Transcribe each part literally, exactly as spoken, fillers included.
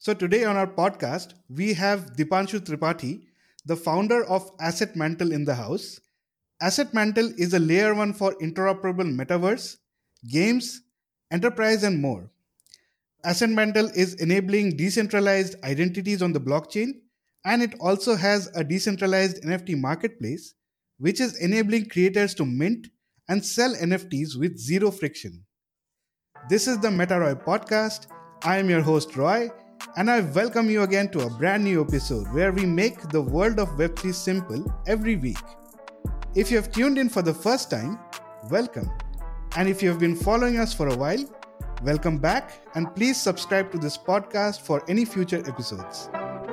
So, today on our podcast, we have Dipanshu Tripathi, the founder of Asset Mantle in the house. Asset Mantle is a layer one for interoperable metaverse, games, enterprise, and more. Asset Mantle is enabling decentralized identities on the blockchain, and it also has a decentralized N F T marketplace, which is enabling creators to mint and sell N F Ts with zero friction. This is the MetaRoy podcast. I am your host, Roy, and I welcome you again to a brand new episode where we make the world of web three simple every week. If you have tuned in for the first time, welcome. And if you have been following us for a while, welcome back, and please subscribe to this podcast for any future episodes.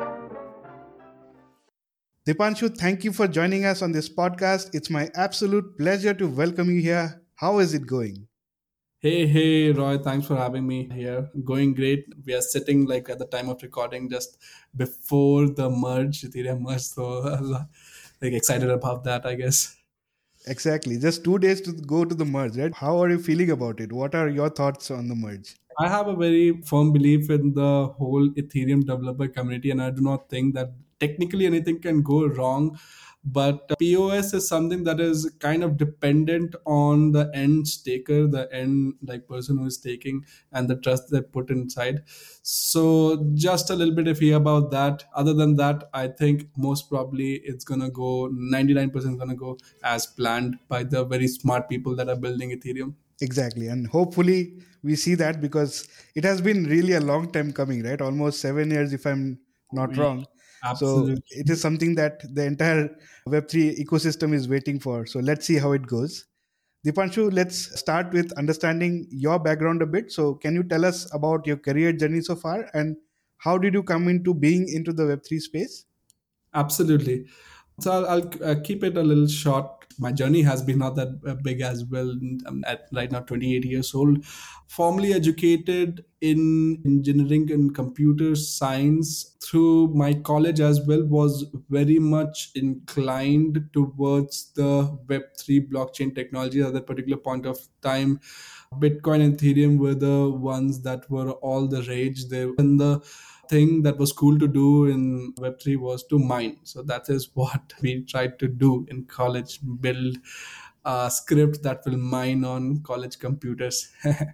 Dipanshu, thank you for joining us on this podcast. It's my absolute pleasure to welcome you here. How is it going? Hey, hey, Roy, thanks for having me here. Going great. We are sitting like at the time of recording just before the merge, Ethereum merge. So, like excited about that, I guess. Exactly. Just two days to go to the merge, right? How are you feeling about it? What are your thoughts on the merge? I have a very firm belief in the whole Ethereum developer community, and I do not think that technically anything can go wrong. But P O S is something that is kind of dependent on the end staker, the end like person who is taking, and the trust they put inside. So just a little bit iffy about that. Other than that, I think most probably it's gonna go ninety-nine percent gonna go as planned by the very smart people that are building Ethereum. Exactly. And hopefully we see that because it has been really a long time coming, right? Almost seven years, if I'm not We wrong. So absolutely. it is something that the entire web three ecosystem is waiting for. So let's see how it goes. Dipanshu, let's start with understanding your background a bit. So can you tell us about your career journey so far and how did you come into being into the web three space? Absolutely. So I'll, I'll uh, keep it a little short. My journey has been not that uh, big as well. I'm at right now twenty-eight years old. Formally educated in engineering and computer science through my college as well. Was very much inclined towards the web three blockchain technology at that particular point of time. Bitcoin and Ethereum were the ones that were all the rage. They and the thing that was cool to do in web three was to mine. So that is what we tried to do in college, build a script that will mine on college computers.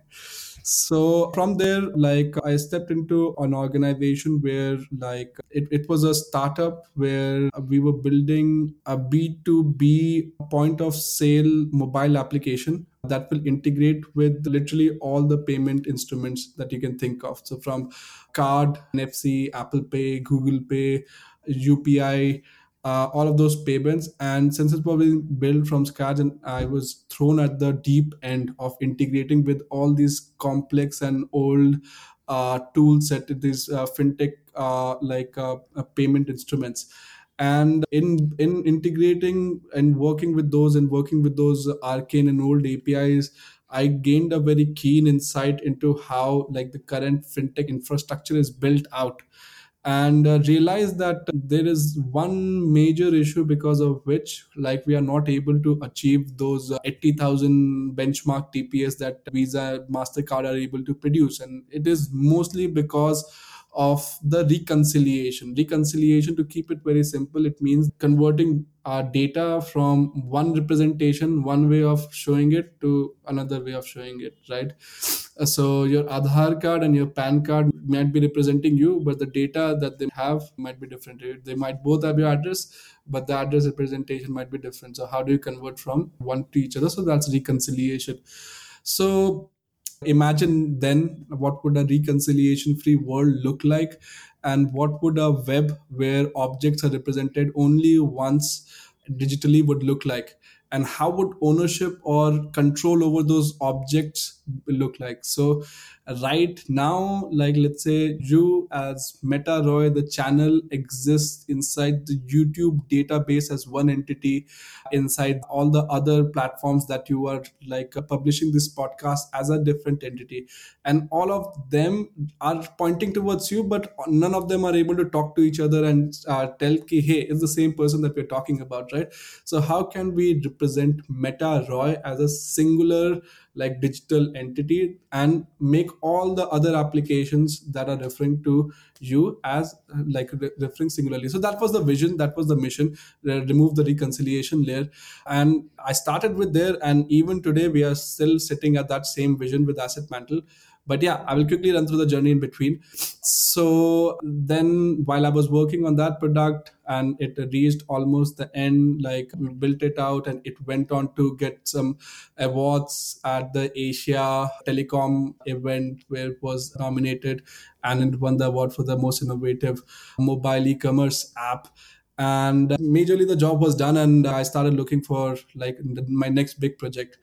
So from there, like I stepped into an organization where like it, it was a startup where we were building a B two B point of sale mobile application that will integrate with literally all the payment instruments that you can think of. So from card, N F C, Apple Pay, Google Pay, U P I, uh, all of those payments. And since it was being built from scratch, and I was thrown at the deep end of integrating with all these complex and old uh, tool set, these uh, fintech uh, like uh, uh, payment instruments. And in in integrating and working with those and working with those arcane and old A P Is, I gained a very keen insight into how like the current fintech infrastructure is built out, and uh, realized that there is one major issue because of which like we are not able to achieve those uh, eighty thousand benchmark T P S that Visa, Mastercard are able to produce. And it is mostly because of the reconciliation. Reconciliation, to keep it very simple, it means converting our data from one representation, one way of showing it, to another way of showing it, right? Uh, So your Aadhaar card and your PAN card might be representing you, but the data that they have might be different. They might both have your address, but the address representation might be different. So how do you convert from one to each other? So that's reconciliation. So imagine then what would a reconciliation free world look like, and what would a web where objects are represented only once digitally would look like, and how would ownership or control over those objects look like. So right now, like let's say you as Meta Roy, the channel exists inside the YouTube database as one entity, inside all the other platforms that you are like uh, publishing this podcast as a different entity, and all of them are pointing towards you, but none of them are able to talk to each other and uh, tell ki, hey, it's the same person that we're talking about, right? So how can we represent Meta Roy as a singular like digital entity and make all the other applications that are referring to you as uh, like re- referring singularly. So that was the vision, that was the mission, uh, remove the reconciliation layer. And I started with there, and even today we are still sitting at that same vision with Asset Mantle. But yeah, I will quickly run through the journey in between. So then while I was working on that product and it reached almost the end, like we built it out and it went on to get some awards at the Asia Telecom event where it was nominated, and it won the award for the most innovative mobile e-commerce app. And uh, majorly the job was done, and I started looking for like my next big project.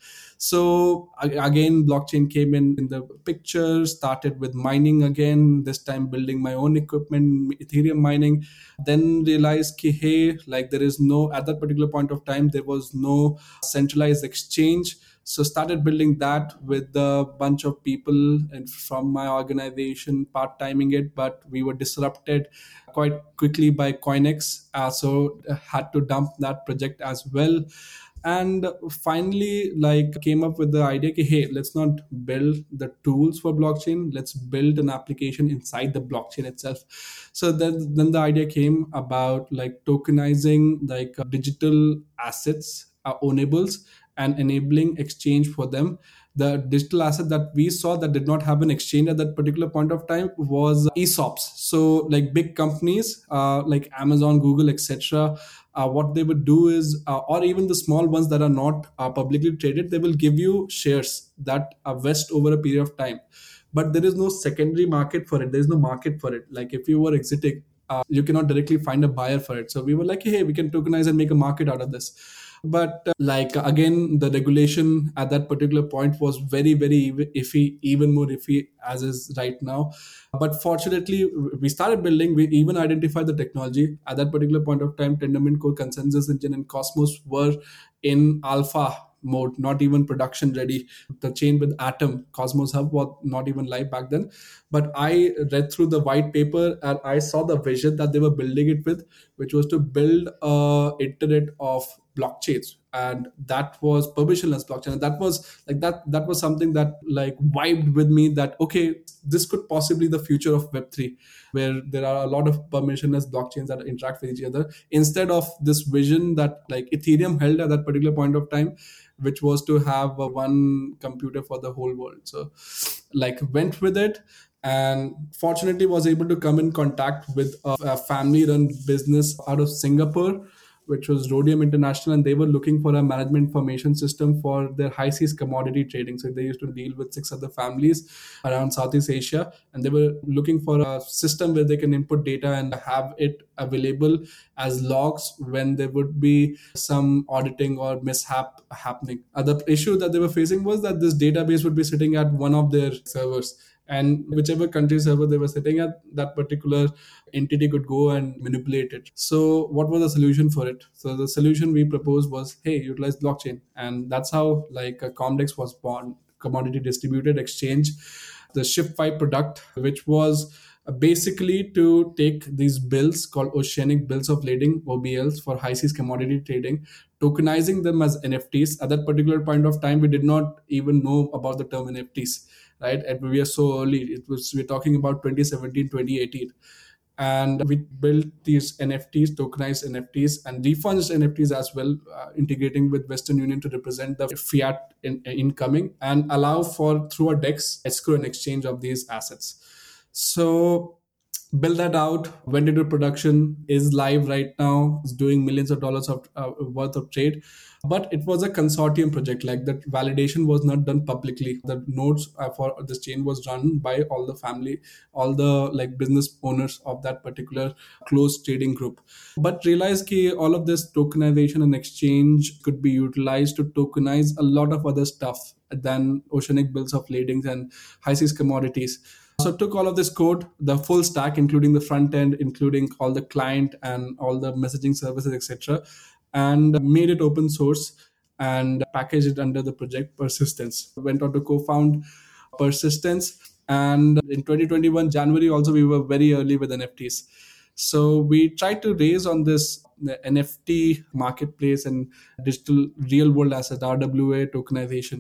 So again, blockchain came in in the picture, started with mining again, this time building my own equipment, Ethereum mining. Then realized ki, hey, like there is no, at that particular point of time there was no centralized exchange. So started building that with a bunch of people and from my organization, part timing it, but we were disrupted quite quickly by Coinex, uh, so had to dump that project as well. And finally like came up with the idea ki, hey, let's not build the tools for blockchain, let's build an application inside the blockchain itself. So then, then the idea came about like tokenizing like uh, digital assets, uh, ownables, and enabling exchange for them. The digital asset that we saw that did not have an exchange at that particular point of time was ESOPs. So like big companies uh, like Amazon, Google, etc., uh, what they would do is, uh, or even the small ones that are not uh, publicly traded, they will give you shares that are vest over a period of time. But there is no secondary market for it. There is no market for it. Like if you were exiting, uh, you cannot directly find a buyer for it. So we were like, hey, we can tokenize and make a market out of this. But uh, like again, the regulation at that particular point was very, very iffy, even more iffy as is right now. But fortunately, we started building, we even identified the technology. At that particular point of time, Tendermint Core, Consensus Engine, and Cosmos were in alpha mode, not even production ready. The chain with Atom, Cosmos Hub, was not even live back then. But I read through the white paper and I saw the vision that they were building it with, which was to build a internet of blockchains, and that was permissionless blockchain. And that was like that that was something that like vibed with me, that okay, this could possibly the future of web three, where there are a lot of permissionless blockchains that interact with each other, instead of this vision that like Ethereum held at that particular point of time, which was to have a one computer for the whole world. So like went with it, and fortunately was able to come in contact with a, a family run business out of Singapore, which was Rhodium International, and they were looking for a management information system for their high seas commodity trading. So they used to deal with six other families around Southeast Asia, and they were looking for a system where they can input data and have it available as logs when there would be some auditing or mishap happening. Uh, the issue that they were facing was that this database would be sitting at one of their servers, and whichever country server they were sitting at, that particular entity could go and manipulate it. So what was the solution for it? So the solution we proposed was, hey, utilize blockchain. And that's how like a Comdex was born, Commodity Distributed Exchange, the ShiftPi product, which was basically to take these bills called Oceanic Bills of Lading, O B Ls, for high seas commodity trading, tokenizing them as N F Ts. At that particular point of time, we did not even know about the term N F Ts, right? And we are so early. It was, we're talking about twenty seventeen, twenty eighteen. And we built these N F Ts, tokenized N F Ts, and refunded N F Ts as well, uh, integrating with Western Union to represent the fiat in, incoming and allow for, through a DEX, escrow and exchange of these assets. So build that out, went into production, is live right now, is doing millions of dollars of uh, worth of trade. But it was a consortium project. Like that validation was not done publicly. The nodes uh, for this chain was run by all the family, all the like business owners of that particular closed trading group. But realized that all of this tokenization and exchange could be utilized to tokenize a lot of other stuff than oceanic bills of ladings and high seas commodities. So took all of this code, the full stack, including the front end, including all the client and all the messaging services, et cetera, and made it open source and packaged it under the project Persistence. Went on to co-found Persistence. And in twenty twenty-one, January, also, we were very early with N F Ts. So we tried to raise on this the N F T marketplace and digital real world asset, R W A tokenization.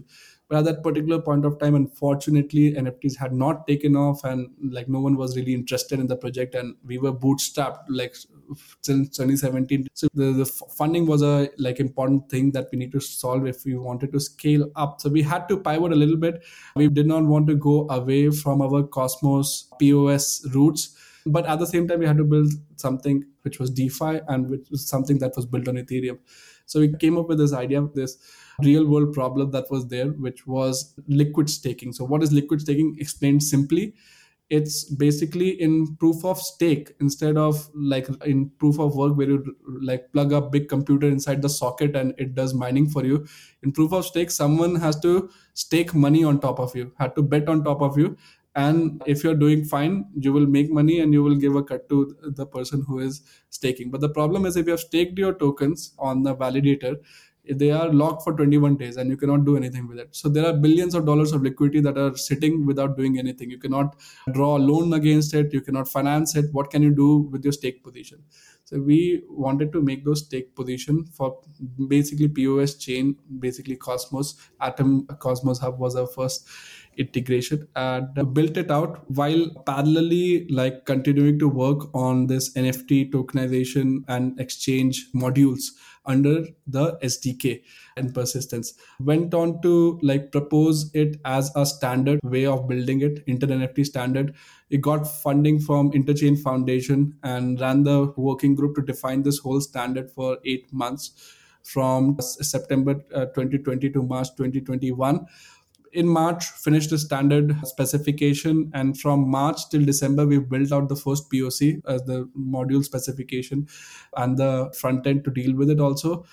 But at that particular point of time, unfortunately, N F Ts had not taken off, and like no one was really interested in the project, and we were bootstrapped like since twenty seventeen. So the, the funding was a like important thing that we need to solve if we wanted to scale up. So we had to pivot a little bit. We did not want to go away from our Cosmos P O S roots, but at the same time we had to build something which was DeFi and which was something that was built on Ethereum. So we came up with this idea of this real world problem that was there, which was liquid staking. So what is liquid staking? Explained simply, it's basically in proof of stake instead of like in proof of work where you like plug a big computer inside the socket and it does mining for you. In proof of stake, someone has to stake money on top of you, had to bet on top of you. And if you're doing fine, you will make money and you will give a cut to the person who is staking. But the problem is if you have staked your tokens on the validator, they are locked for twenty-one days and you cannot do anything with it. So there are billions of dollars of liquidity that are sitting without doing anything. You cannot draw a loan against it. You cannot finance it. What can you do with your stake position? So we wanted to make those stake position for basically P O S chain, basically Cosmos. Atom Cosmos Hub was our first integration, and built it out while parallelly like continuing to work on this N F T tokenization and exchange modules under the S D K and persistence. Went on to like propose it as a standard way of building it, Inter N F T standard. It got funding from Interchain Foundation and ran the working group to define this whole standard for eight months from September uh, twenty twenty to March twenty twenty-one. In March, finished the standard specification, and from March till December, we built out the first P O C as the module specification and the front end to deal with it also,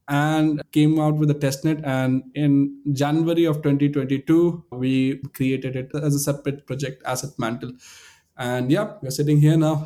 and came out with a testnet. And in January of twenty twenty-two, we created it as a separate project, Asset Mantle. And yeah, we're sitting here now.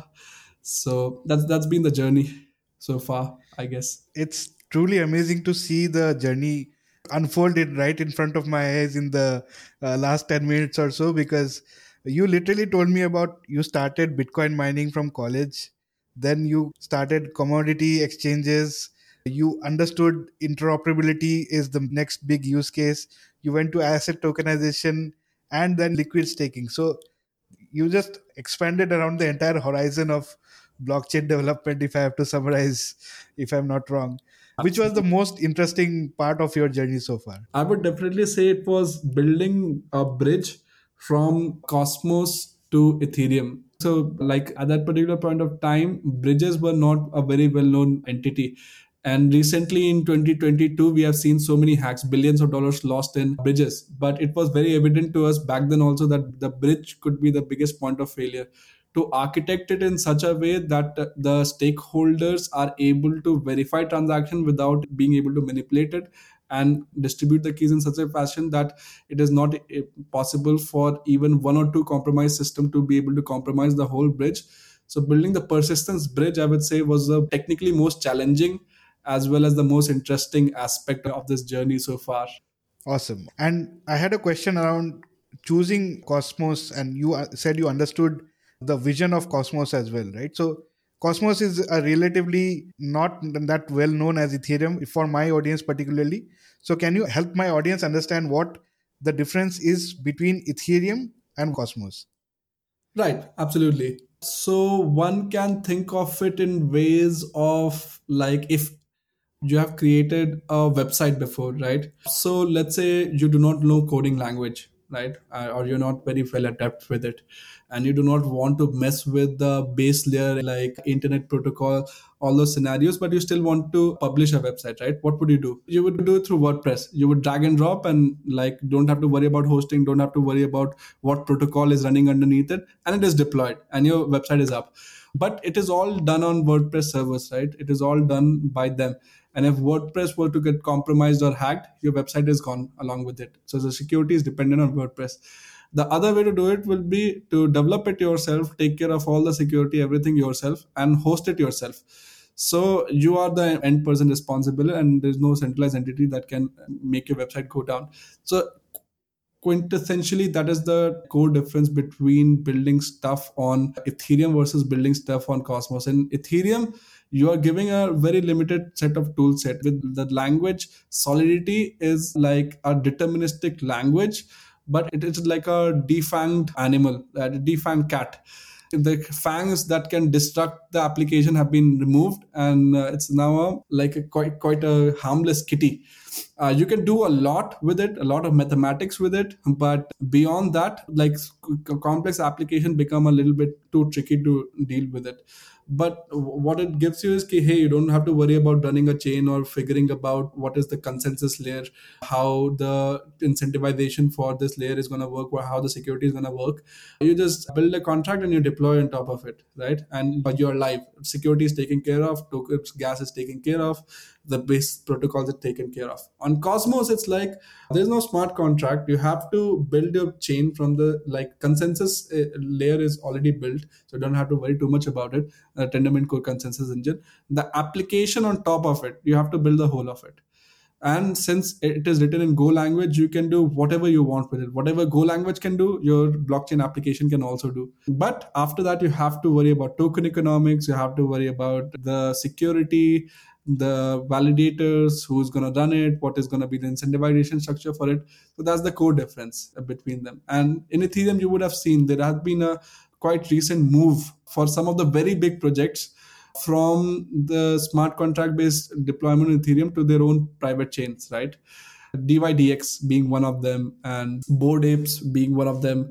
So that's that's been the journey so far, I guess. It's truly amazing to see the journey unfolded right in front of my eyes in the uh, last ten minutes or so, because you literally told me about you started Bitcoin mining from college, then you started commodity exchanges, you understood interoperability is the next big use case, you went to asset tokenization, and then liquid staking. So you just expanded around the entire horizon of blockchain development, if I have to summarize, if I'm not wrong. Which was the most interesting part of your journey so far? I would definitely say it was building a bridge from Cosmos to Ethereum. So, like at that particular point of time, bridges were not a very well known entity. And recently in twenty twenty-two, we have seen so many hacks, billions of dollars lost in bridges. But it was very evident to us back then also that the bridge could be the biggest point of failure. To architect it in such a way that the stakeholders are able to verify transaction without being able to manipulate it and distribute the keys in such a fashion that it is not possible for even one or two compromise system to be able to compromise the whole bridge. So building the persistence bridge, I would say, was the technically most challenging as well as the most interesting aspect of this journey so far. Awesome. And I had a question around choosing Cosmos, and you said you understood the vision of Cosmos as well, right? So Cosmos is a relatively not that well known as Ethereum for my audience particularly. So can you help my audience understand what the difference is between Ethereum and Cosmos? Right, absolutely. So one can think of it in ways of like if you have created a website before, right? So let's say you do not know coding language, right? Uh, or you're not very well adept with it, and you do not want to mess with the base layer like internet protocol, all those scenarios, but you still want to publish a website, right? What would you do? You would do it through WordPress. You would drag and drop and like don't have to worry about hosting, don't have to worry about what protocol is running underneath it, and it is deployed and your website is up. But it is all done on WordPress servers, right? It is all done by them. And if WordPress were to get compromised or hacked, your website is gone along with it. So the security is dependent on WordPress. The other way to do it will be to develop it yourself, take care of all the security, everything yourself, and host it yourself. So you are the end person responsible, and there's no centralized entity that can make your website go down. So quintessentially, that is the core difference between building stuff on Ethereum versus building stuff on Cosmos. And Ethereum, You are giving a very limited set of tool set. With the language, Solidity is like a deterministic language, but it is like a defanged animal, a defanged cat. The fangs that can destruct the application have been removed, and uh, it's now a, like a quite quite a harmless kitty. Uh, you can do a lot with it, a lot of mathematics with it, but beyond that, like complex application become a little bit too tricky to deal with it. But what it gives you is ki, hey, you don't have to worry about running a chain or figuring about what is the consensus layer, how the incentivization for this layer is going to work, or how the security is going to work. You just build a contract and you deploy on top of it, right? And but you're live. Security is taken care of, tokens gas is taken care of, the base protocols are taken care of. On Cosmos, it's like there's no smart contract. You have to build your chain from the like consensus uh, layer is already built, so you don't have to worry too much about it. Uh, Tendermint core consensus engine. The application on top of it, you have to build the whole of it. And since it is written in Go language, you can do whatever you want with it. Whatever Go language can do, your blockchain application can also do. But after that, you have to worry about token economics. You have to worry about the security, the validators, who's going to run it, what is going to be the incentivization structure for it. So that's the core difference between them. And in Ethereum, you would have seen there has been a quite recent move for some of the very big projects from the smart contract based deployment in Ethereum to their own private chains, right? D Y D X being one of them, and Bored Apes being one of them.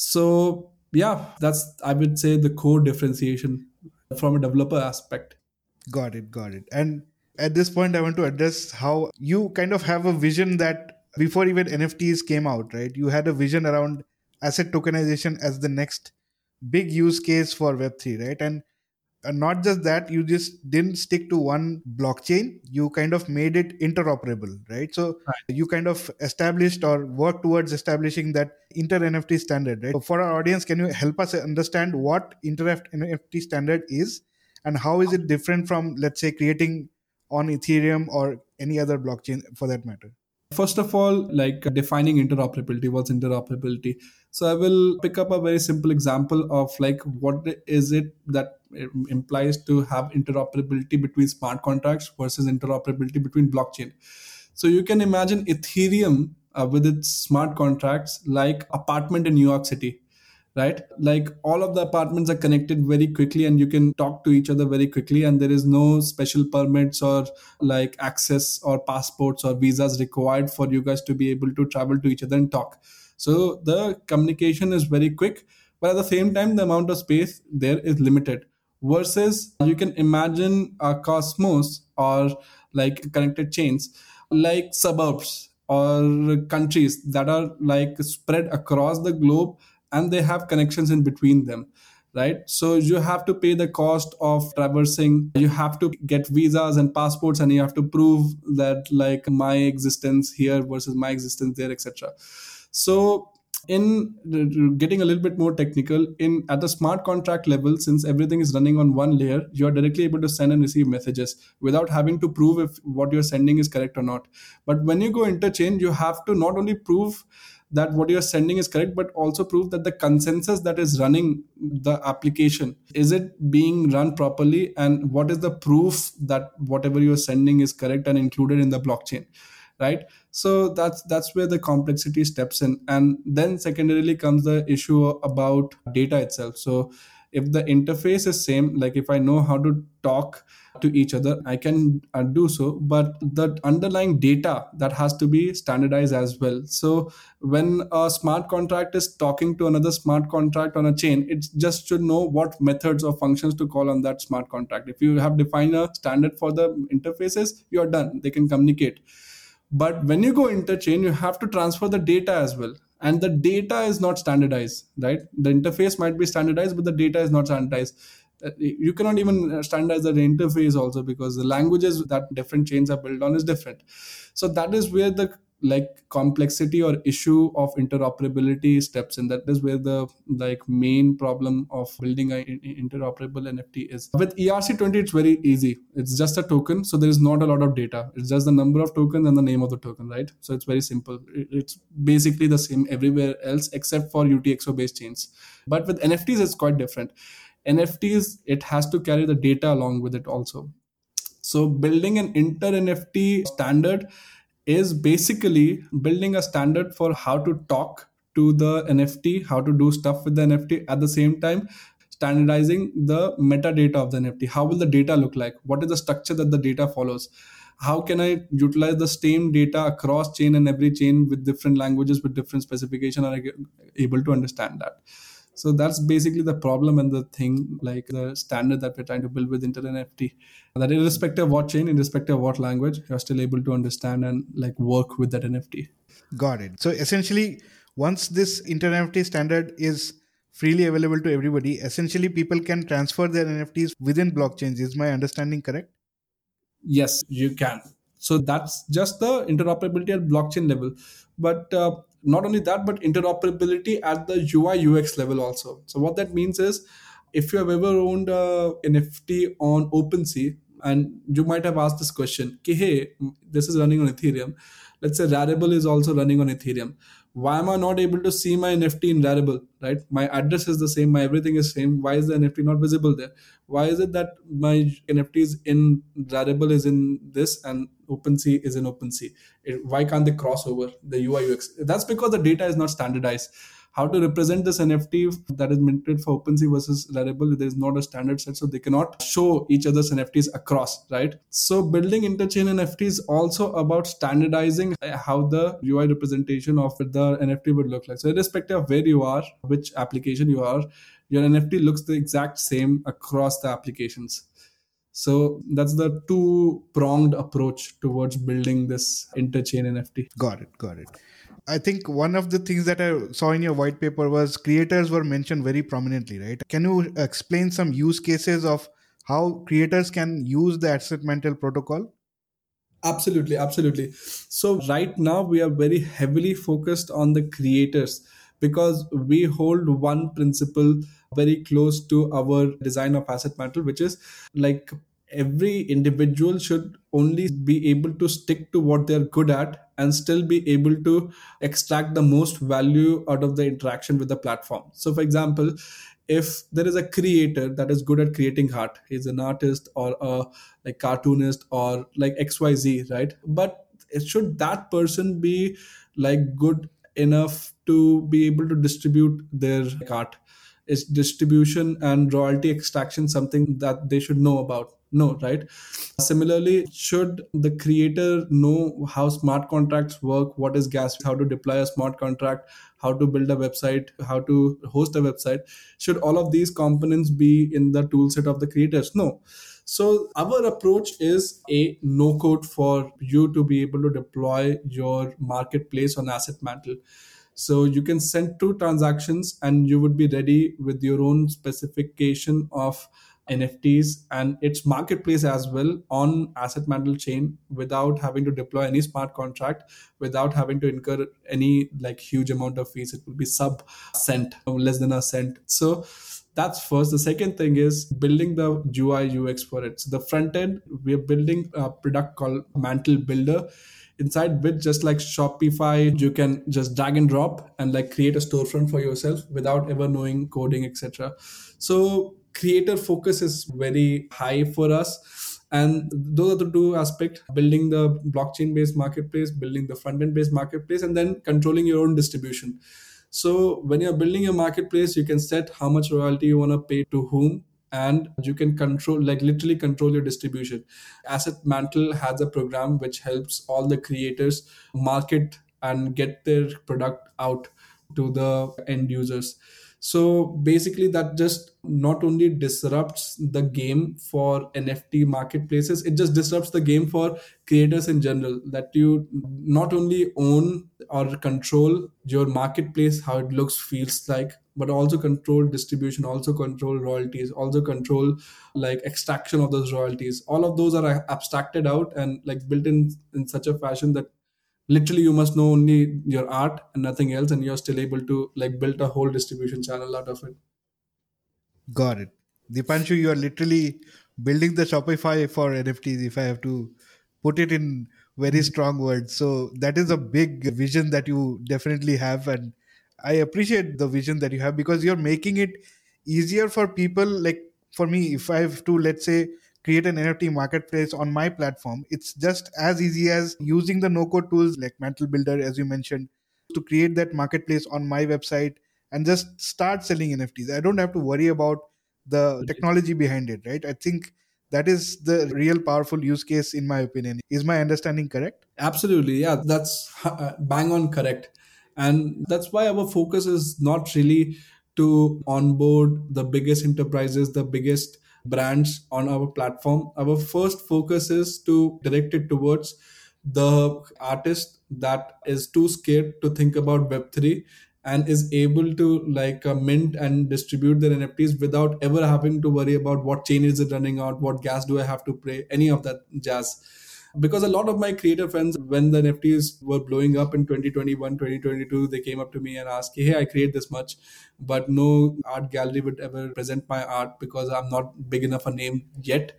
So yeah, that's, I would say, the core differentiation from a developer aspect. Got it, got it. And at this point, I want to address how you kind of have a vision that before even N F Ts came out, right? You had a vision around asset tokenization as the next big use case for Web three, right? And uh, not just that, you just didn't stick to one blockchain. You kind of made it interoperable, right? So Right. you kind of established or worked towards establishing that inter N F T standard, right? So for our audience, can you help us understand what inter N F T standard is and how is it different from, let's say, creating on Ethereum or any other blockchain for that matter? First of all, like defining interoperability, what's interoperability? So I will pick up a very simple example of like what is it that implies to have interoperability between smart contracts versus interoperability between blockchain. So you can imagine Ethereum uh, with its smart contracts like apartment in New York City, right? Like all of the apartments are connected very quickly and you can talk to each other very quickly, and there is no special permits or like access or passports or visas required for you guys to be able to travel to each other and talk. So the communication is very quick, but at the same time the amount of space there is limited. Versus you can imagine a Cosmos or like connected chains like suburbs or countries that are like spread across the globe, and they have connections in between them, right? So you have to pay the cost of traversing, you have to get visas and passports, and you have to prove that like my existence here versus my existence there, etc. So in getting a little bit more technical, in at the smart contract level, since everything is running on one layer, you are directly able to send and receive messages without having to prove if what you're sending is correct or not. But when you go interchain, you have to not only prove that what you're sending is correct, but also prove that the consensus that is running the application, is it being run properly, and what is the proof that whatever you're sending is correct and included in the blockchain, right? So that's that's where the complexity steps in. And then secondarily comes the issue about data itself. So if the interface is same, like if I know how to talk to each other, I can uh, do so, but the underlying data that has to be standardized as well. So when a smart contract is talking to another smart contract on a chain, it just should know what methods or functions to call on that smart contract. If you have defined a standard for the interfaces, you're done, they can communicate. But when you go interchain, you have to transfer the data as well, and the data is not standardized, right? The interface might be standardized, but the data is not standardized. Uh, you cannot even standardize the interface also, because the languages that different chains are built on is different. So that is where the like complexity or issue of interoperability steps in. That is where the like main problem of building an interoperable N F T is. With E R C twenty, it's very easy. It's just a token, so there is not a lot of data. It's just the number of tokens and the name of the token, right? So it's very simple. It's basically the same everywhere else except for U T X O based chains. But with N F Ts, it's quite different. N F Ts, it has to carry the data along with it also. So building an inter N F T standard is basically building a standard for how to talk to the N F T, how to do stuff with the N F T, at the same time standardizing the metadata of the N F T. How will the data look like? What is the structure that the data follows? How can I utilize the same data across chain and every chain with different languages, with different specification? Are I able to understand that? So that's basically the problem and the thing, like the standard that we're trying to build with Inter N F T. That irrespective of what chain, irrespective of what language, you're still able to understand and like work with that N F T. Got it. So essentially, once this Inter N F T standard is freely available to everybody, essentially people can transfer their N F Ts within blockchains. Is my understanding correct? Yes, you can. So that's just the interoperability at blockchain level. But uh, not only that, but interoperability at the U I U X level also. So what that means is, if you have ever owned a N F T on OpenSea, and you might have asked this question, "Ki, hey, this is running on Ethereum. Let's say Rarible is also running on Ethereum. Why am I not able to see my N F T in Rarible? Right? My address is the same, my everything is same. Why is the N F T not visible there? Why is it that my N F T is in Rarible is in this and OpenSea is in OpenSea? It, why can't they cross over the U I U X? That's because the data is not standardized. How to represent this N F T that is minted for OpenSea versus Rarible, there is not a standard set, so they cannot show each other's N F Ts across, right? So building interchain N F T is also about standardizing how the U I representation of the N F T would look like. So irrespective of where you are, which application you are, your N F T looks the exact same across the applications. So that's the two pronged approach towards building this interchain N F T. Got it. Got it. I think one of the things that I saw in your white paper was creators were mentioned very prominently, right? Can you explain some use cases of how creators can use the Asset Mantle protocol? Absolutely, absolutely. So right now we are very heavily focused on the creators because we hold one principle very close to our design of Asset Mantle, which is like every individual should only be able to stick to what they're good at and still be able to extract the most value out of the interaction with the platform. So for example, if there is a creator that is good at creating art, he's an artist or a like cartoonist or like xyz, right? But it, should that person be like good enough to be able to distribute their art? Is distribution and royalty extraction something that they should know about? No, right? Similarly, should the creator know how smart contracts work, what is gas, how to deploy a smart contract, how to build a website, how to host a website? Should all of these components be in the tool set of the creators? No. So our approach is a no code for you to be able to deploy your marketplace on Asset Mantle. So you can send two transactions and you would be ready with your own specification of N F Ts and its marketplace as well on Asset Mantle chain without having to deploy any smart contract, without having to incur any like huge amount of fees. It will be sub cent, less than a cent. So that's first. The second thing is building the U I U X for it. So the front end, we are building a product called Mantle Builder, inside which, just like Shopify, you can just drag and drop and like create a storefront for yourself without ever knowing coding, etc. So creator focus is very high for us, and those are the two aspects: building the blockchain based marketplace, building the front end based marketplace, and then controlling your own distribution. So when you're building your marketplace, you can set how much royalty you want to pay to whom, and you can control, like literally control your distribution. Asset Mantle has a program which helps all the creators market and get their product out to the end users. So basically that just not only disrupts the game for N F T marketplaces, it just disrupts the game for creators in general, that you not only own or control your marketplace, how it looks, feels like, but also control distribution, also control royalties, also control like extraction of those royalties. All of those are abstracted out and like built in in such a fashion that literally you must know only your art and nothing else, and you're still able to like build a whole distribution channel out of it. Got it. Dipanshu, you are literally building the Shopify for N F Ts, if I have to put it in very strong words. So that is a big vision that you definitely have. And I appreciate the vision that you have because you're making it easier for people like for me. If I have to, let's say, create an N F T marketplace on my platform, it's just as easy as using the no code tools like Mantle Builder, as you mentioned, to create that marketplace on my website and just start selling N F Ts. I don't have to worry about the technology behind it, right? I think that is the real powerful use case, in my opinion. Is my understanding correct? Absolutely. Yeah, that's uh, bang on correct. And that's why our focus is not really to onboard the biggest enterprises, the biggest brands on our platform. Our first focus is to direct it towards the artist that is too scared to think about web three and is able to like uh, mint and distribute their N F Ts without ever having to worry about what chain is it running on, what gas do I have to pay, any of that jazz. Because a lot of my creator friends, when the N F Ts were blowing up in twenty twenty-one, twenty twenty-two, they came up to me and asked, hey, I create this much, but no art gallery would ever present my art because I'm not big enough a name yet.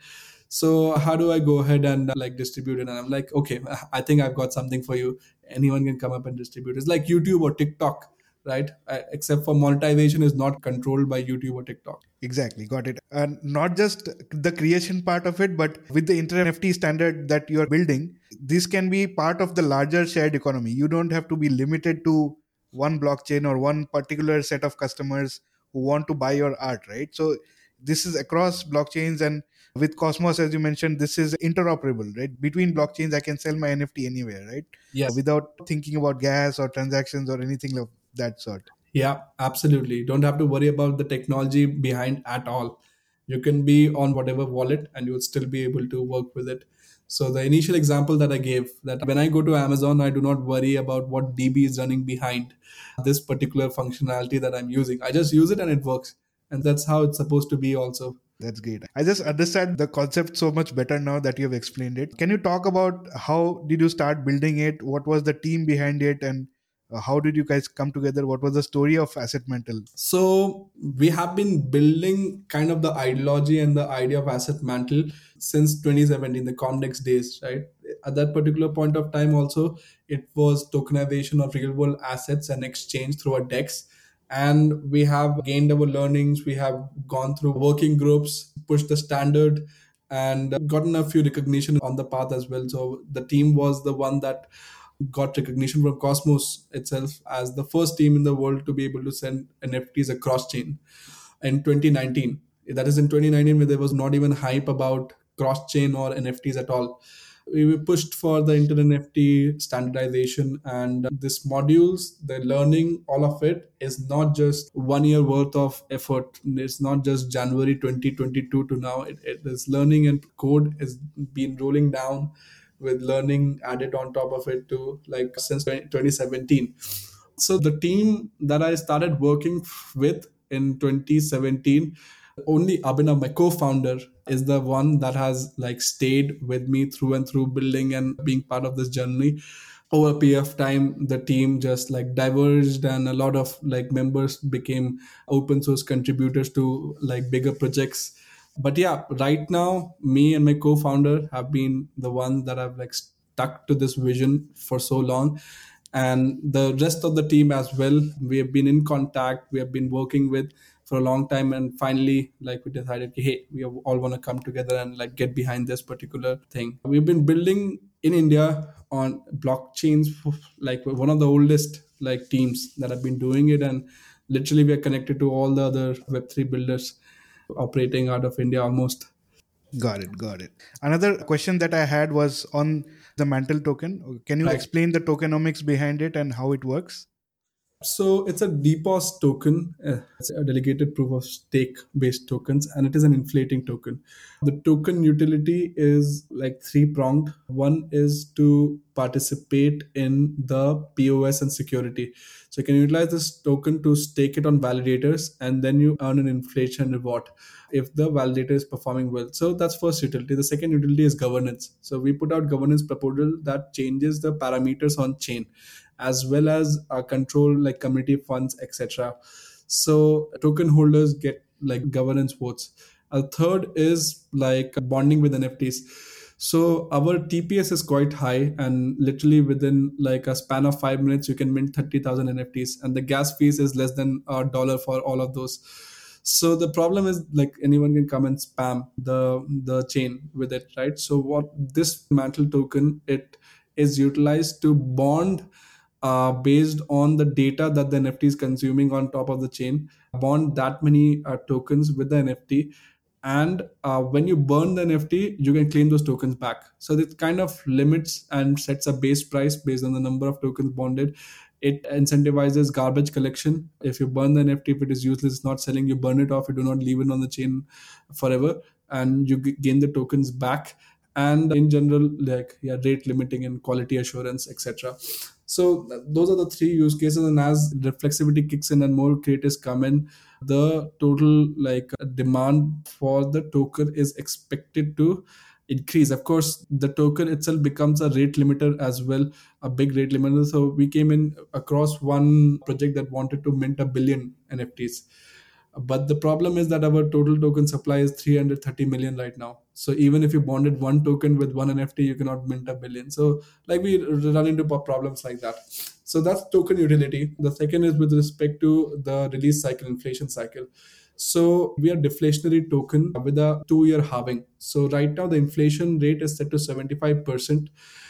So how do I go ahead and uh, like distribute it? And I'm like, okay, I think I've got something for you. Anyone can come up and distribute. It's like YouTube or TikTok, right? Uh, except for monetization is not controlled by YouTube or TikTok. Exactly, got it. And not just the creation part of it, but with the inter N F T standard that you are building, this can be part of the larger shared economy. You don't have to be limited to one blockchain or one particular set of customers who want to buy your art, right? So this is across blockchains, and with Cosmos, as you mentioned, this is interoperable, right? Between blockchains, I can sell my N F T anywhere, right? Yes. Without thinking about gas or transactions or anything of that sort. Yeah, absolutely. Don't have to worry about the technology behind at all. You can be on whatever wallet and you'll still be able to work with it. So the initial example that I gave, that when I go to Amazon, I do not worry about what D B is running behind this particular functionality that I'm using. I just use it and it works. And that's how it's supposed to be also. That's great. I just understand the concept so much better now that you have explained it. Can you talk about how did you start building it? What was the team behind it? And uh, how did you guys come together? What was the story of Asset Mantle? So we have been building kind of the ideology and the idea of Asset Mantle since twenty seventeen, the Comdex days, right? At that particular point of time, also, it was tokenization of real world assets and exchange through a DEX. And we have gained our learnings. We have gone through working groups, pushed the standard, and gotten a few recognition on the path as well. So the team was the one that got recognition from Cosmos itself as the first team in the world to be able to send N F Ts across chain in twenty nineteen. That is in twenty nineteen, where there was not even hype about cross chain or N F Ts at all. We were pushed for the inter N F T standardization, and this modules, the learning, all of it is not just one year worth of effort. It's not just January twenty twenty-two to now. It, it is learning, and code is been rolling down with learning added on top of it to like since twenty seventeen. So the team that I started working with in twenty seventeen, only Abhinav, my co-founder, is the one that has like stayed with me through and through, building and being part of this journey. Over a period of time, the team just like diverged, and a lot of like members became open source contributors to like bigger projects. But yeah, right now, me and my co-founder have been the ones that have like stuck to this vision for so long. And the rest of the team as well, we have been in contact, we have been working with for a long time, and finally like we decided, hey, we all want to come together and like get behind this particular thing. We've been building in India on blockchains for, like one of the oldest like teams that have been doing it, and literally we are connected to all the other web three builders operating out of India almost. Got it, got it. Another question that I had was on the Mantle token. Can you Right. explain the tokenomics behind it and how it works? So it's a D P O S token. uh, It's a delegated proof of stake based tokens, and it is an inflating token. The token utility is like three pronged. One is to participate in the P O S and security. So you can utilize this token to stake it on validators, and then you earn an inflation reward if the validator is performing well. So that's first utility. The second utility is governance. So we put out governance proposal that changes the parameters on chain, as well as uh, control like community funds, etc. So token holders get like governance votes. A third is like bonding with N F Ts. So our T P S is quite high, and literally within like a span of five minutes, you can mint thirty thousand N F Ts, and the gas fees is less than a dollar for all of those. So the problem is like anyone can come and spam the the chain with it, right? So what this mantle token, it is utilized to bond uh, based on the data that the N F T is consuming on top of the chain, bond that many uh, tokens with the N F T. And uh, when you burn the N F T, you can claim those tokens back. So it kind of limits and sets a base price based on the number of tokens bonded. It incentivizes garbage collection. If you burn the N F T, if it is useless, it's not selling, you burn it off, you do not leave it on the chain forever, and you g- gain the tokens back. And in general, like yeah, rate limiting and quality assurance, et cetera. So th- those are the three use cases. And as reflexivity kicks in and more creators come in, the total like demand for the token is expected to increase. Of course, the token itself becomes a rate limiter as well, a big rate limiter. So we came in across one project that wanted to mint a billion N F Ts. But the problem is that our total token supply is three hundred thirty million right now. So even if you bonded one token with one N F T, you cannot mint a billion. So like we run into problems like that. So that's token utility. The second is with respect to the release cycle, inflation cycle. So we are deflationary token with a two-year halving. So right now the inflation rate is set to seventy-five percent,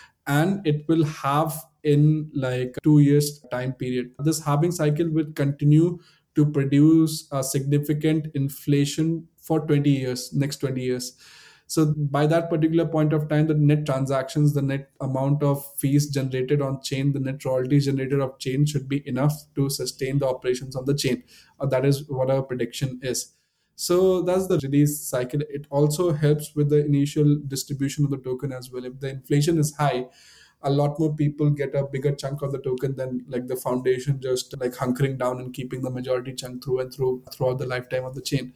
and it will halve in like two years time period. This halving cycle will continue to produce a significant inflation for twenty years, next twenty years. So by that particular point of time, the net transactions, the net amount of fees generated on chain, the net royalties generated of chain should be enough to sustain the operations on the chain. Uh, that is what our prediction is. So that's the release cycle. It also helps with the initial distribution of the token as well. If the inflation is high, a lot more people get a bigger chunk of the token than like the foundation just like hunkering down and keeping the majority chunk through and through throughout the lifetime of the chain.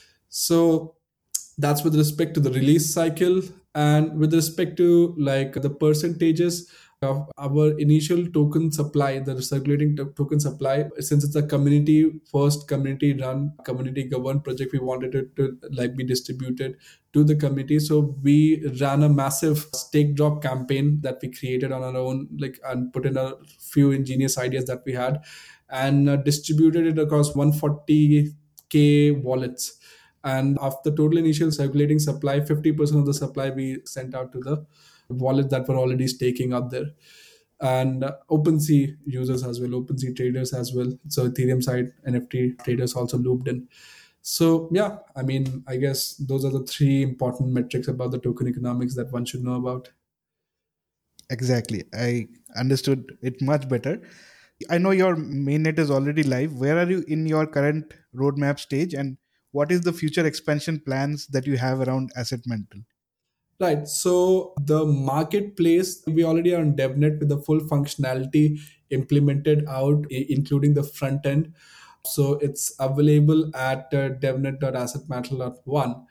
So that's with respect to the release cycle. And with respect to like the percentages of our initial token supply, the circulating to- token supply, since it's a community first, community run, community governed project, we wanted it to like be distributed to the community. So we ran a massive stake drop campaign that we created on our own, like, and put in a few ingenious ideas that we had, and uh, distributed it across one hundred forty k wallets. And of the total initial circulating supply, fifty percent of the supply we sent out to the wallets that were already staking out there. And uh, OpenSea users as well, OpenSea traders as well. So Ethereum side N F T traders also looped in. So yeah, I mean, I guess those are the three important metrics about the token economics that one should know about. Exactly. I understood it much better. I know your mainnet is already live. Where are you in your current roadmap stage, and what is the future expansion plans that you have around Asset Mental? Right. So the marketplace, we already are on DevNet with the full functionality implemented out, i- including the front end. So it's available at uh, devnet.assetmantle.one.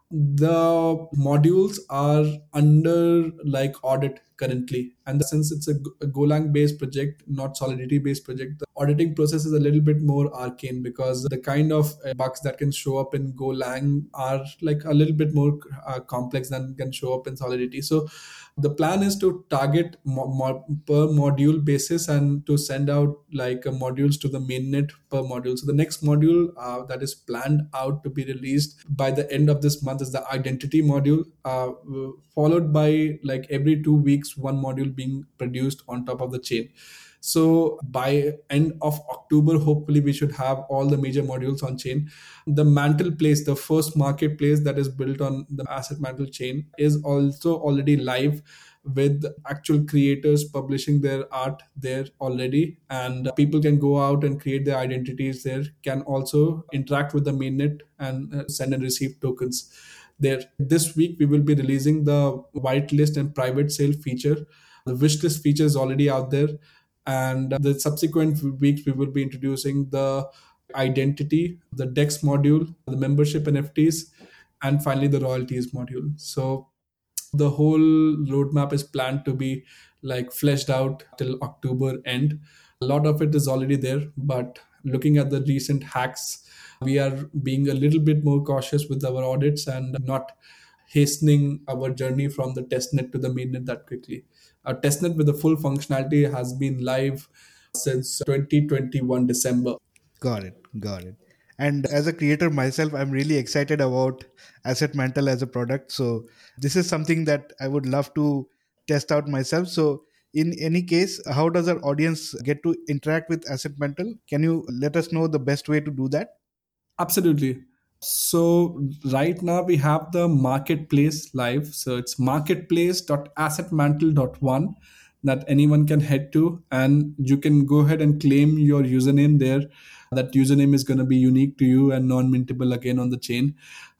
The modules are under like audit currently, and since it's a, Go- a Golang based project, not Solidity based project, the auditing process is a little bit more arcane, because the kind of uh, bugs that can show up in Golang are like a little bit more uh, complex than can show up in Solidity. So the plan is to target mo- mo- per module basis and to send out like uh, modules to the mainnet per module. So the next module uh, that is planned out to be released by the end of this month is the identity module, uh, followed by like every two weeks one module being produced on top of the chain. So by end of October, hopefully we should have all the major modules on chain. The Mantle Place, the first marketplace that is built on the Asset Mantle chain, is also already live with actual creators publishing their art there already, and people can go out and create their identities there, can also interact with the mainnet and uh, send and receive tokens there. This week we will be releasing the whitelist and private sale feature. The wishlist feature is already out there, and the subsequent weeks we will be introducing the identity, the dex module, the membership N F Ts, and finally the royalties module. So the whole roadmap is planned to be like fleshed out till October end. A lot of it is already there, but looking at the recent hacks, we are being a little bit more cautious with our audits and not hastening our journey from the testnet to the mainnet that quickly. Our testnet with the full functionality has been live since twenty twenty-one December. Got it. Got it. And as a creator myself, I'm really excited about Asset Mantle as a product. So this is something that I would love to test out myself. So in any case, how does our audience get to interact with Asset Mantle? Can you let us know the best way to do that? Absolutely. So right now we have the marketplace live. So it's marketplace dot asset mantle dot one that anyone can head to, and you can go ahead and claim your username there. That username is going to be unique to you and non-mintable again on the chain,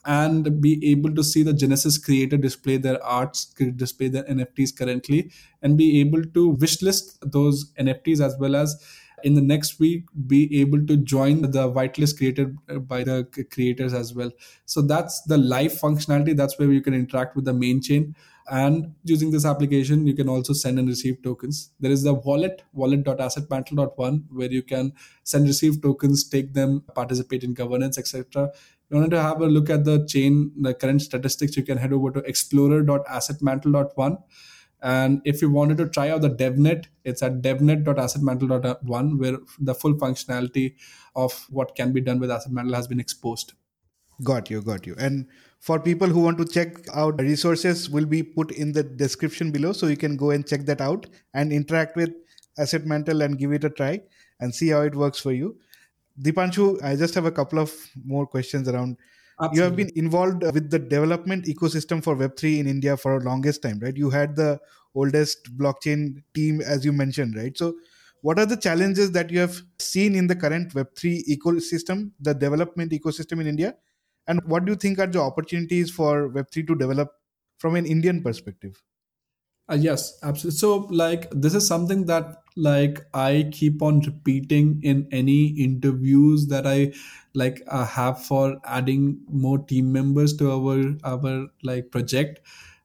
and be able to see the Genesis creator display their arts, display their N F Ts currently, and be able to wishlist those N F Ts, as well as in the next week be able to join the whitelist created by the creators as well. So that's the live functionality. That's where you can interact with the main chain. And using this application, you can also send and receive tokens. There is the wallet, wallet dot asset mantle dot one, where you can send, receive tokens, take them, participate in governance, et cetera. You wanted to have a look at the chain, the current statistics, you can head over to explorer dot asset mantle dot one. And if you wanted to try out the DevNet, it's at devnet dot asset mantle dot one, where the full functionality of what can be done with Asset Mantle has been exposed. Got you, got you. And for people who want to check out resources, will be put in the description below, so you can go and check that out and interact with Asset Mantle and give it a try and see how it works for you. Dipanshu, I just have a couple of more questions around. Absolutely. You have been involved with the development ecosystem for Web three in India for a longest time, right? You had the oldest blockchain team, as you mentioned, right? So what are the challenges that you have seen in the current Web three ecosystem, the development ecosystem in India? And what do you think are the opportunities for Web three to develop from an Indian perspective? Uh, yes, absolutely. So, like, this is something that, like, I keep on repeating in any interviews that I like uh, have for adding more team members to our our like project,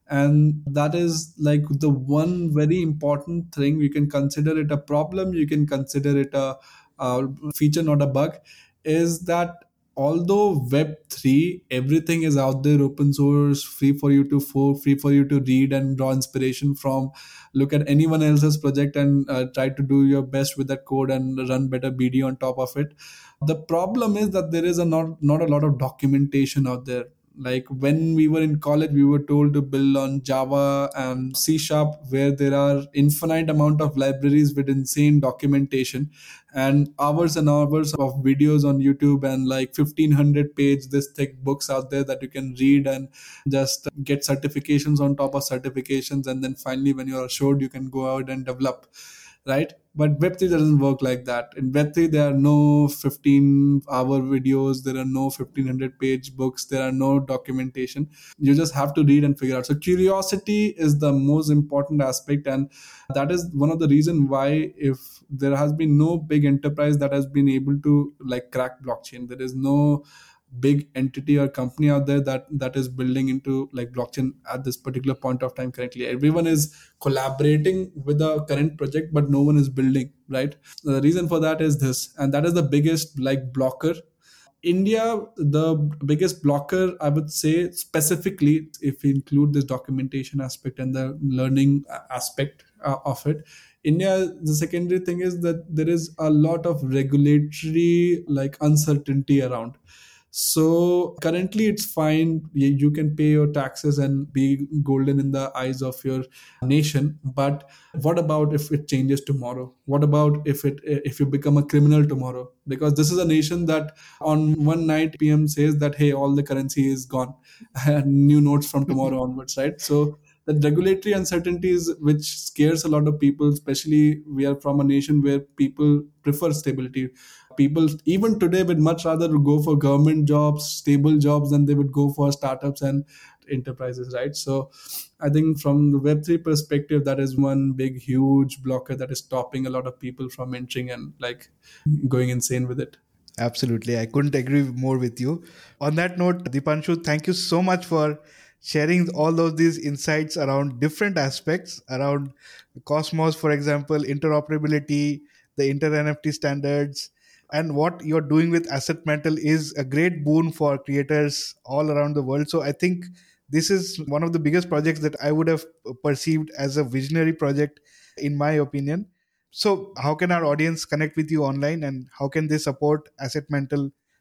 and that is like the one very important thing. You can consider it a problem, you can consider it a, a feature, not a bug. Is that although web three, everything is out there, open source, free for you to for free for you to read and draw inspiration from, look at anyone else's project and uh, try to do your best with that code and run better B D on top of it. The problem is that there is a not not a lot of documentation out there. Like when we were in college, we were told to build on Java and C sharp, where there are infinite amount of libraries with insane documentation and hours and hours of videos on YouTube, and like fifteen hundred page this thick books out there that you can read and just get certifications on top of certifications, and then finally when you're assured, you can go out and develop, right? But web three doesn't work like that. In web three, there are no fifteen hour videos, there are no fifteen hundred page books, there are no documentation. You just have to read and figure out. So curiosity is the most important aspect, and that is one of the reason why, if there has been no big enterprise that has been able to like crack blockchain, there is no big entity or company out there that that is building into like blockchain at this particular point of time. Currently everyone is collaborating with the current project, but no one is building, right? The reason for that is this, and that is the biggest like blocker. India, the biggest blocker, I would say, specifically, if we include this documentation aspect and the learning aspect uh, of it, India, the secondary thing is that there is a lot of regulatory like uncertainty around. So currently it's fine. You you can pay your taxes and be golden in the eyes of your nation. But what about if it changes tomorrow? What about if it if you become a criminal tomorrow? Because this is a nation that on one night P M says that, hey, all the currency is gone, new notes from tomorrow onwards, right? So the regulatory uncertainties, which scares a lot of people, especially we are from a nation where people prefer stability. People even today would much rather go for government jobs, stable jobs, than they would go for startups and enterprises, right? So I think from the web three perspective, that is one big huge blocker that is stopping a lot of people from entering and like going insane with it. Absolutely. I couldn't agree more with you. On that note, Dipanshu, thank you so much for sharing all of these insights around different aspects around Cosmos, for example, interoperability, the inter N F T standards, and what you're doing with Asset Mantle is a great boon for creators all around the world. So I think this is one of the biggest projects that I would have perceived as a visionary project, in my opinion. So, how can our audience connect with you online, and how can they support Asset Mantle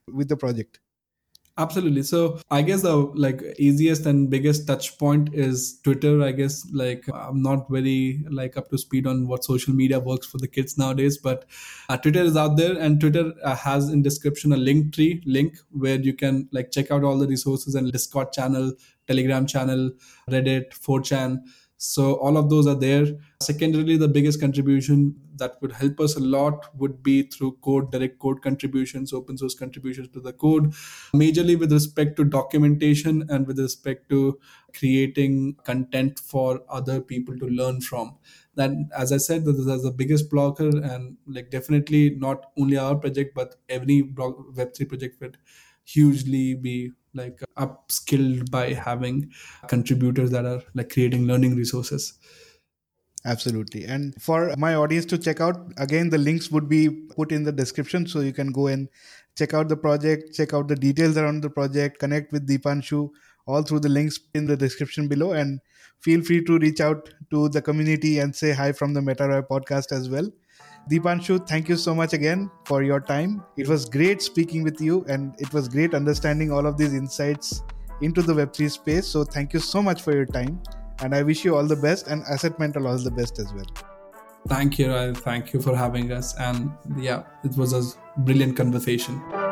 with the project? Absolutely. So I guess the like easiest and biggest touch point is Twitter. I guess like I'm not very like up to speed on what social media works for the kids nowadays, but uh, Twitter is out there, and Twitter uh, has in description a link tree link where you can like check out all the resources and Discord channel, Telegram channel, Reddit, four chan. So all of those are there. Secondarily, the biggest contribution that would help us a lot would be through code, direct code contributions, open source contributions to the code, majorly with respect to documentation and with respect to creating content for other people to learn from. That, as I said, this is the biggest blocker, and like definitely not only our project, but every Web three project would hugely be like upskilled by having contributors that are like creating learning resources. Absolutely. And for my audience to check out, again, the links would be put in the description. So you can go and check out the project, check out the details around the project, connect with Deepanshu, all through the links in the description below. And feel free to reach out to the community and say hi from the MetaRoy podcast as well. Deepanshu, thank you so much again for your time. It was great speaking with you, and it was great understanding all of these insights into the Web three space. So thank you so much for your time. And I wish you all the best, and Asset Mental all the best as well. Thank you, Ryan. Thank you for having us. And yeah, it was a brilliant conversation.